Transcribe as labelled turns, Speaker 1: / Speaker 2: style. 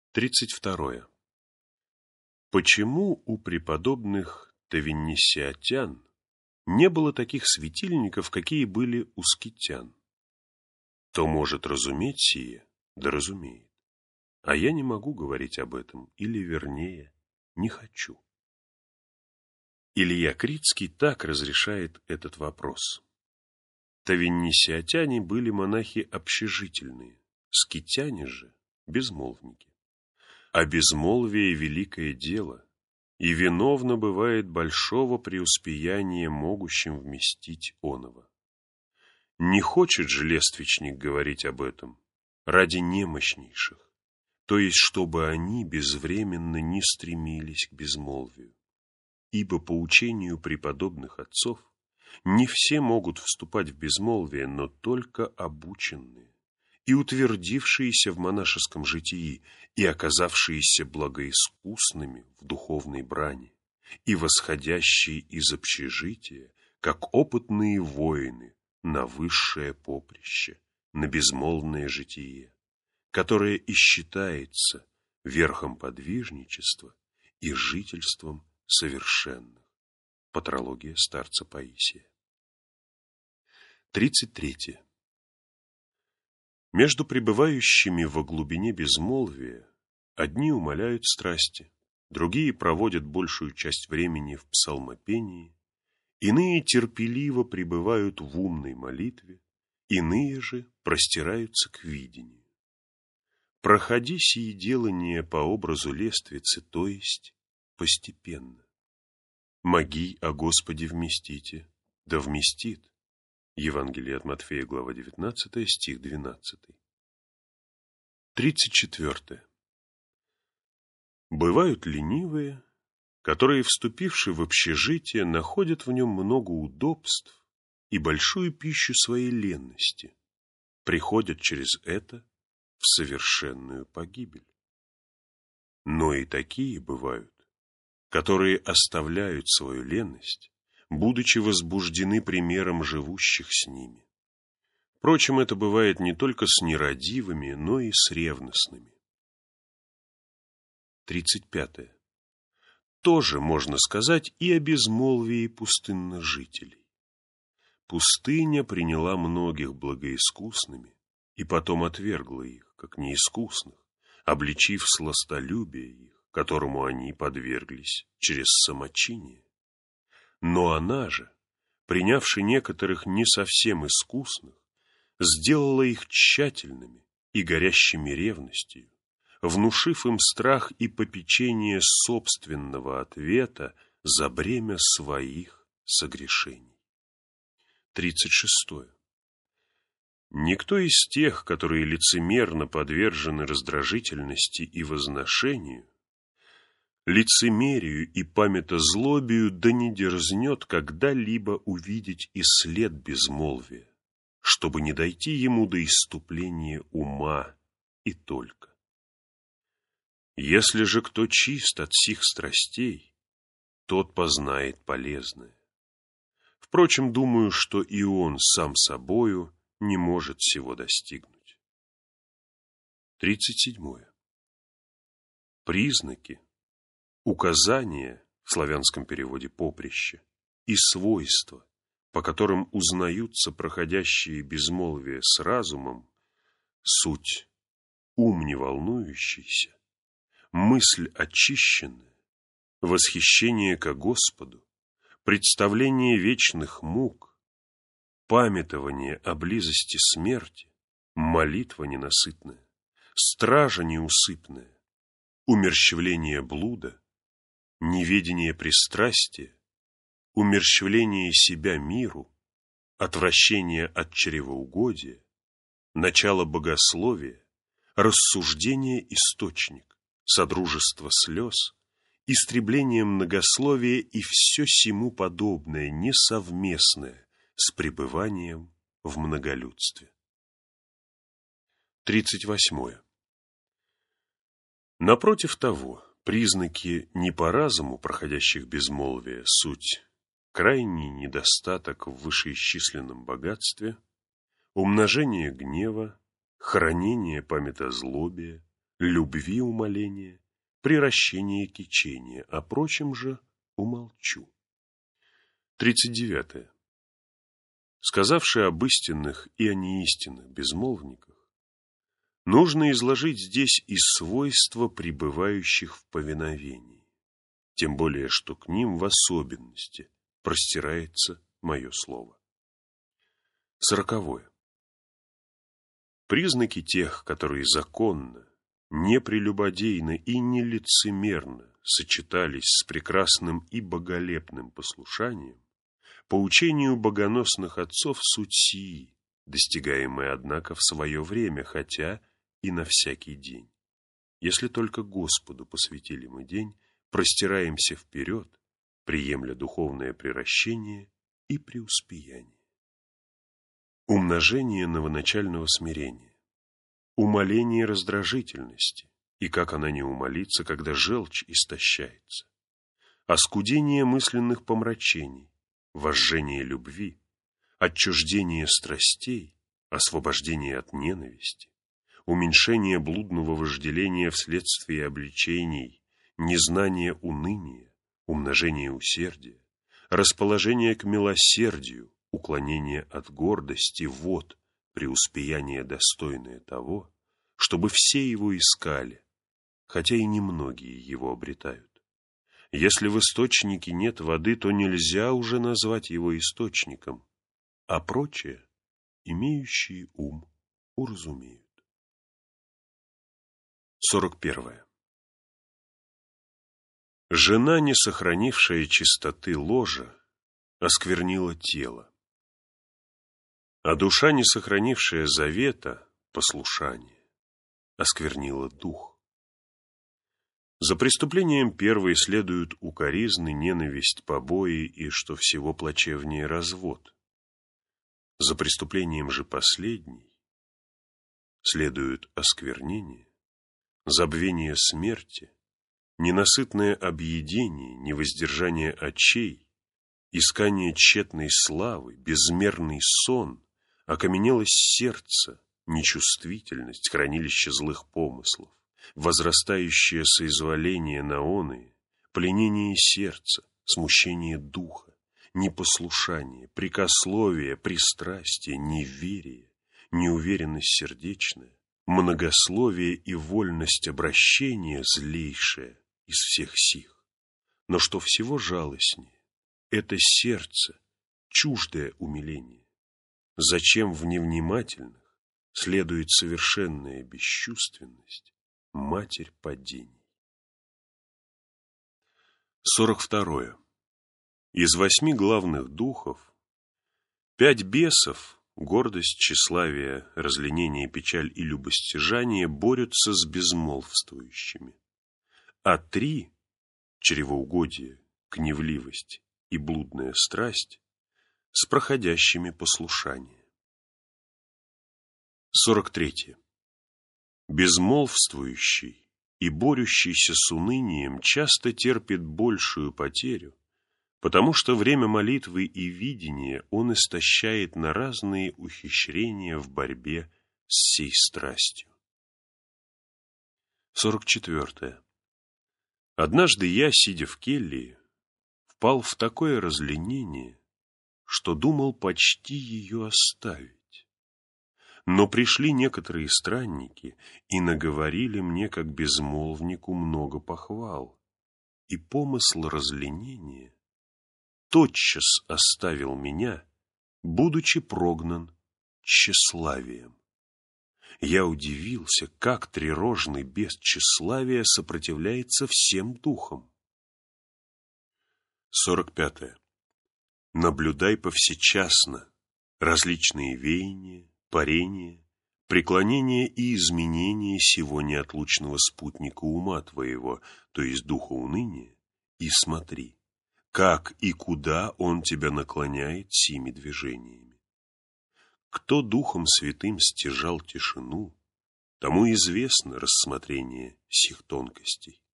Speaker 1: 32. Почему у преподобных тавеннисиотян не было таких светильников, какие были у скитян? Кто может разуметь сие, да разумеет. А я не могу говорить об этом, или, вернее, не хочу. Илья Критский так разрешает этот вопрос. Тавеннисиотяне были монахи общежительные, скитяне же – безмолвники. А безмолвие – великое дело, и виновно бывает большого преуспеяния, могущим вместить оного. Не хочет же лествичник говорить об этом ради немощнейших, то есть чтобы они безвременно не стремились к безмолвию. Ибо по учению преподобных отцов не все могут вступать в безмолвие, но только обученные и утвердившиеся в монашеском житии, и оказавшиеся благоискусными в духовной брани, и восходящие из общежития, как опытные воины, на высшее поприще, на безмолвное житие, которое и считается верхом подвижничества и жительством совершенных. Патрология старца Паисия. 33. Между пребывающими во глубине безмолвия одни умаляют страсти, другие проводят большую часть времени в псалмопении, иные терпеливо пребывают в умной молитве, иные же простираются к видению. Проходи сие делание по образу лествицы, то есть постепенно. Моги о Господе вместите, да вместит. Евангелие от Матфея, глава 19, стих 12. 34. Бывают ленивые, которые, вступивши в общежитие, находят в нем много удобств и большую пищу своей ленности, приходят через это в совершенную погибель. Но и такие бывают, которые оставляют свою ленность, будучи возбуждены примером живущих с ними. Впрочем, это бывает не только с нерадивыми, но и с ревностными. 35. Тоже можно сказать и о безмолвии пустынножителей. Пустыня приняла многих благоискусными и потом отвергла их, как неискусных, обличив сластолюбие их, которому они подверглись через самочиние. Но она же, принявши некоторых не совсем искусных, сделала их тщательными и горящими ревностью, внушив им страх и попечение собственного ответа за бремя своих согрешений. 36. Никто из тех, которые лицемерно подвержены раздражительности и возношению, лицемерию и памятозлобию, да не дерзнет когда-либо увидеть и след безмолвия, чтобы не дойти ему до исступления ума и только. Если же кто чист от сих страстей, тот познает полезное. Впрочем, думаю, что и он сам собою не может всего достигнуть. 37. Признаки, указания, в славянском переводе поприще, и свойства, по которым узнаются проходящие безмолвие с разумом, суть ум не волнующийся, мысль очищенная, восхищение ко Господу, представление вечных мук, памятование о близости смерти, молитва ненасытная, стража неусыпная, умерщвление блуда, неведение пристрастия, умерщвление себя миру, отвращение от чревоугодия, начало богословия, рассуждение источник, содружество слез, истребление многословия и все сему подобное, несовместное с пребыванием в многолюдстве. 38. Напротив того, признаки не по разуму проходящих безмолвие суть крайний недостаток в вышеисчисленном богатстве, умножение гнева, хранение памятозлобия, любви умоление, приращение кичения, о прочем же умолчу. 39. Сказавши об истинных и о неистинных безмолвниках, нужно изложить здесь и свойства пребывающих в повиновении, тем более, что к ним в особенности простирается мое слово. 40. Признаки тех, которые законно, непрелюбодейно и нелицемерно сочетались с прекрасным и боголепным послушанием, по учению богоносных отцов суть сии, достигаемые, однако, в свое время, хотя и на всякий день. Если только Господу посвятили мы день, простираемся вперед, приемля духовное приращение и преуспеяние. Умножение новоначального смирения, умаление раздражительности, и как она не умолится, когда желчь истощается, оскудение мысленных помрачений, возжжение любви, отчуждение страстей, освобождение от ненависти, уменьшение блудного вожделения вследствие обличений, незнание уныния, умножение усердия, расположение к милосердию, уклонение от гордости — вот преуспеяние, достойное того, чтобы все его искали, хотя и немногие его обретают. Если в источнике нет воды, то нельзя уже назвать его источником, а прочее имеющие ум уразумеют. 41. Жена, не сохранившая чистоты ложа, осквернила тело, а душа, не сохранившая завета, послушания, осквернила дух. За преступлением первой следуют укоризны, ненависть, побои и, что всего плачевнее, развод. За преступлением же последней следуют осквернение, забвение смерти, ненасытное объедение, невоздержание очей, искание тщетной славы, безмерный сон, окаменелость сердца, нечувствительность, хранилище злых помыслов, возрастающее соизволение на оные, пленение сердца, смущение духа, непослушание, прикословие, пристрастие, неверие, неуверенность сердечная, многословие и вольность обращения злейшая из всех сих. Но что всего жалостнее, это сердце, чуждое умиление. Зачем в невнимательных следует совершенная бесчувственность, матерь падений? 42. Из 8 главных духов 5 бесов, гордость, тщеславие, разленение, печаль и любостяжание, борются с безмолвствующими, а 3 чревоугодие, гневливость и блудная страсть с проходящими послушания. 43. Безмолвствующий и борющийся с унынием часто терпит большую потерю, потому что время молитвы и видения он истощает на разные ухищрения в борьбе с сей страстью. 44. Однажды я, сидя в келье, впал в такое разленение, что думал почти ее оставить. Но пришли некоторые странники и наговорили мне, как безмолвнику, много похвал, и помысл разленения тотчас оставил меня, будучи прогнан тщеславием. Я удивился, как трирожный бес тщеславия сопротивляется всем духам. 45. Наблюдай повсечасно различные веяния, парения, преклонения и изменения сего неотлучного спутника ума твоего, то есть духа уныния, и смотри, как и куда он тебя наклоняет сими движениями. Кто Духом Святым стяжал тишину, тому известно рассмотрение сих тонкостей.